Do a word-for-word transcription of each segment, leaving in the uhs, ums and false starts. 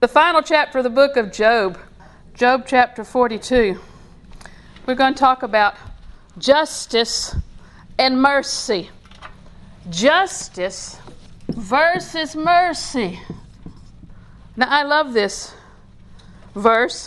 The final chapter of the book of Job, Job chapter forty-two. We're going to talk about justice and mercy. Justice versus mercy. Now, I love this verse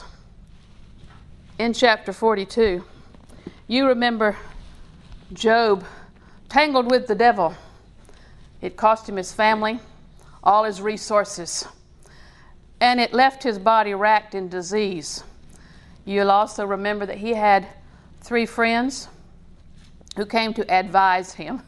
in chapter forty-two. You remember Job tangled with the devil. It cost him his family, all his resources, and it left his body racked in disease. You'll also remember that he had three friends who came to advise him.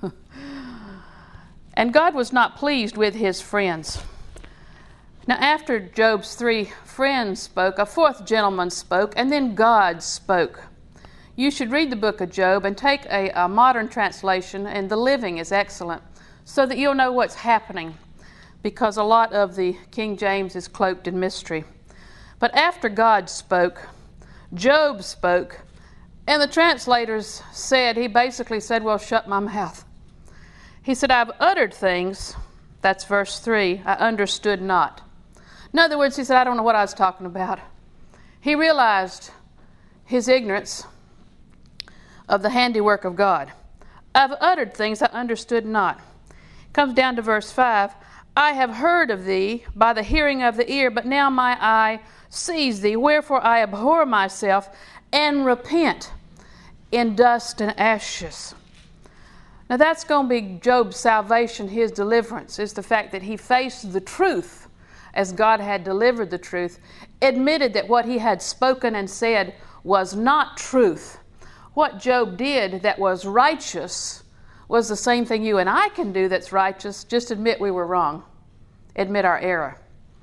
And God was not pleased with his friends. Now, after Job's three friends spoke, a fourth gentleman spoke, and then God spoke. You should read the book of Job and take a, a modern translation, and the Living is excellent, so that you'll know what's happening, because a lot of the King James is cloaked in mystery. But after God spoke, Job spoke, and the translators said, he basically said, well, shut my mouth. He said, I've uttered things, that's verse three, I understood not. In other words, he said, I don't know what I was talking about. He realized his ignorance of the handiwork of God. I've uttered things I understood not. Comes down to verse five. I have heard of thee by the hearing of the ear, but now my eye sees thee. Wherefore I abhor myself and repent in dust and ashes. Now that's going to be Job's salvation, his deliverance, is the fact that he faced the truth as God had delivered the truth, admitted that what he had spoken and said was not truth. What Job did that was righteous was the same thing you and I can do that's righteous. Just admit we were wrong. Admit our error.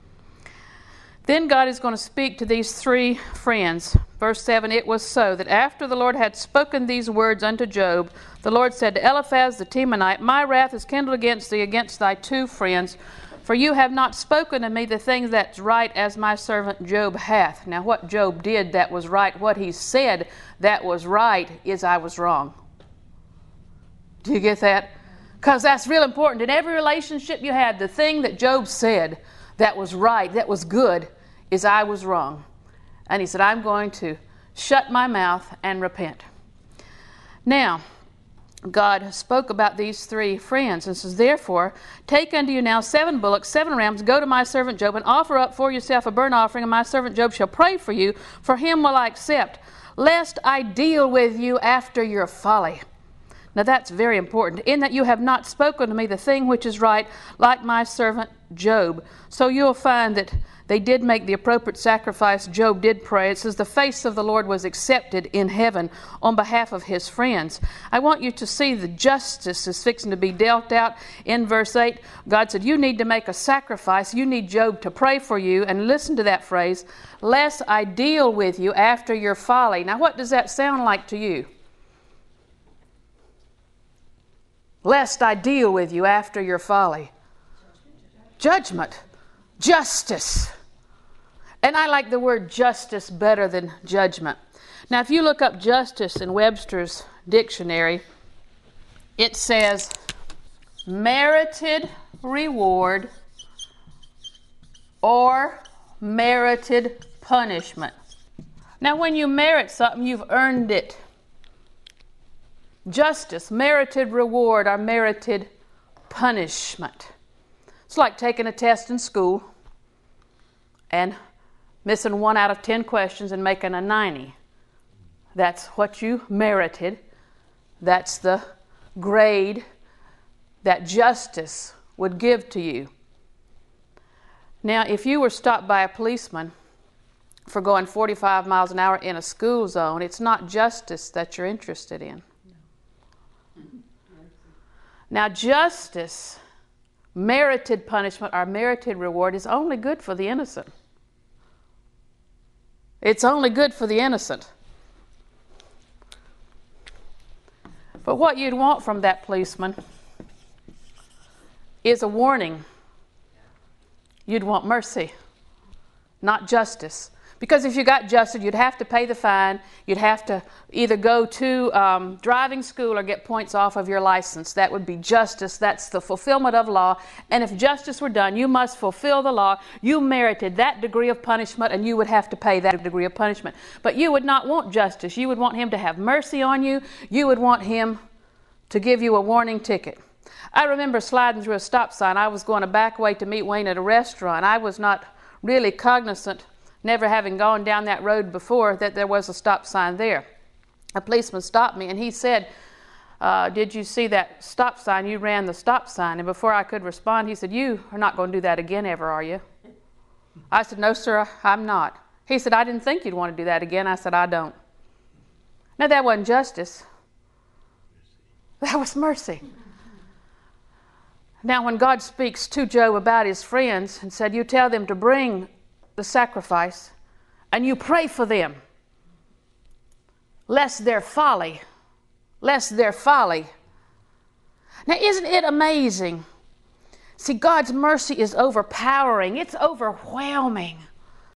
Then God is going to speak to these three friends. Verse seven, it was so that after the Lord had spoken these words unto Job, the Lord said to Eliphaz the Temanite, my wrath is kindled against thee, against thy two friends, for you have not spoken to me the things that's right as my servant Job hath. Now what Job did that was right, what he said that was right, is I was wrong. Do you get that? Because that's real important. In every relationship you had, the thing that Job said that was right, that was good, is I was wrong. And he said, I'm going to shut my mouth and repent. Now, God spoke about these three friends and says, therefore, take unto you now seven bullocks, seven rams, go to my servant Job, and offer up for yourself a burnt offering, and my servant Job shall pray for you, for him will I accept, lest I deal with you after your folly. Now that's very important, in that you have not spoken to me the thing which is right, like my servant Job. So you'll find that they did make the appropriate sacrifice. Job did pray. It says the face of the Lord was accepted in heaven on behalf of his friends. I want you to see the justice is fixing to be dealt out in verse eight. God said, you need to make a sacrifice. You need Job to pray for you. And listen to that phrase, lest I deal with you after your folly. Now what does that sound like to you? Lest I deal with you after your folly. Judgment. Justice. And I like the word justice better than judgment. Now, if you look up justice in Webster's dictionary, it says merited reward or merited punishment. Now, when you merit something, you've earned it. Justice, merited reward or merited punishment. It's like taking a test in school and missing one out of ten questions and making a ninety. That's what you merited. That's the grade that justice would give to you. Now, if you were stopped by a policeman for going forty-five miles an hour in a school zone, it's not justice that you're interested in. Now, justice, merited punishment or merited reward is only good for the innocent. It's only good for the innocent. But what you'd want from that policeman is a warning. You'd want mercy, not justice. Because if you got justice, you'd have to pay the fine. You'd have to either go to um, driving school or get points off of your license. That would be justice. That's the fulfillment of law. And if justice were done, you must fulfill the law. You merited that degree of punishment, and you would have to pay that degree of punishment. But you would not want justice. You would want him to have mercy on you. You would want him to give you a warning ticket. I remember sliding through a stop sign. I was going a back way to meet Wayne at a restaurant. I was not really cognizant, never having gone down that road before, that there was a stop sign there. A policeman stopped me and he said, uh, did you see that stop sign? You ran the stop sign. And before I could respond, he said, you are not going to do that again ever, are you? I said, no, sir, I'm not. He said, I didn't think you'd want to do that again. I said, I don't. Now, that wasn't justice. That was mercy. Now, when God speaks to Job about his friends and said, you tell them to bring the sacrifice, and you pray for them, lest their folly, lest their folly. Now, isn't it amazing? See, God's mercy is overpowering. It's overwhelming.